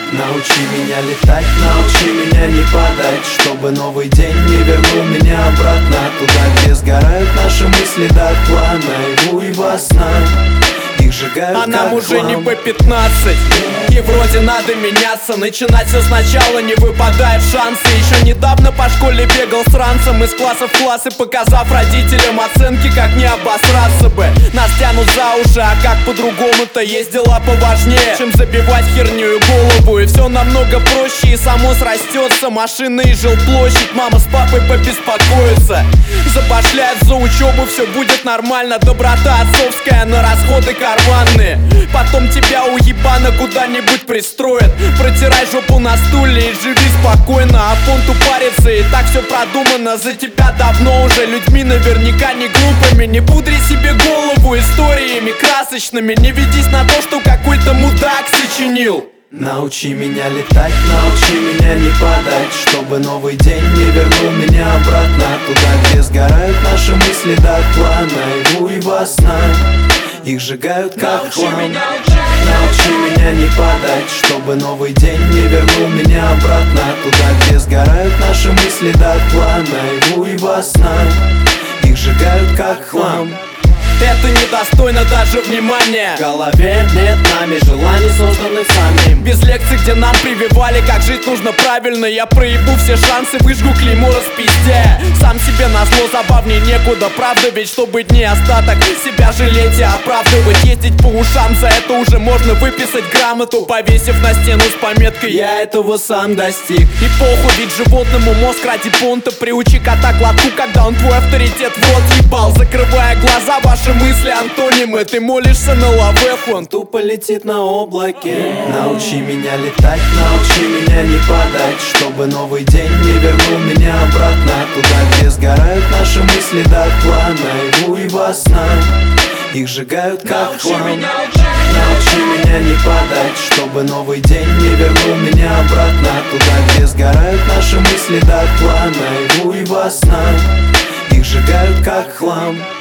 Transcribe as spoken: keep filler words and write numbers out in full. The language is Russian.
Научи меня летать, научи меня не падать, чтобы новый день не вернул меня обратно туда, где сгорают наши мысли до тла, наяву и во снах. Их сжигают, а нам как уже хлам. не по пятнадцать, и вроде надо меняться, начинать все сначала, не выпадает шансы. Еще недавно по школе бегал с ранцем из класса в класс, и показав родителям оценки, как не обосраться бы. Нас тянут за уши, а как по-другому-то? Есть дела поважнее, чем забивать херню голову. И все намного проще, и само срастется. Машина и жилплощадь, мама с папой побеспокоятся, забашляют за учебу, все будет нормально. Доброта отцовская на расходы карманные. Потом тебя уебано куда-нибудь пристроят. Протирай жопу на стуле и живи спокойно. А фонд упарится, и так все продумано за тебя давно уже. Людьми наверняка не глупыми. Не пудри себе голову историями красочными. Не ведись на то, что какой-то мудак сочинил. Научи меня летать, научи меня не падать, чтобы новый день не вернул меня обратно туда, где сгорают наши мысли до тла, наяву и во снах. Их сжигают, как хлам. Научи меня не падать, чтобы новый день не вернул меня обратно туда, где сгорают наши мысли до тла, наяву и во снах. Их сжигают, как хлам. Это недостойно даже внимания. В голове нет нами желаний, созданных самим. Без лекций, где нам прививали, как жить нужно правильно. Я проебу все шансы, выжгу клеймо, распиздя. Сам себе назло, забавней некуда. Правда ведь, чтобы дней остаток себя жалеть и оправдывать. Ездить по ушам, за это уже можно выписать грамоту, повесив на стену с пометкой «Я этого сам достиг». И похуй, ведь животному мозг ради понта. Приучи кота к лотку, когда он твой авторитет в рот ебал. Закрывая глаза, ваши мысли антонимы. Ты молишься на лавэф, он тупо летит на облаке. Научи меня летать, научи меня не падать, чтобы новый день не вернул меня обратно туда, где сгорают наши мысли до тла, наяву и во снах. Их сжигают, как хлам. Научи меня не падать, чтобы новый день не вернул меня обратно туда, где сгорают наши мысли до тла, наяву и во снах. Их сжигают, как хлам.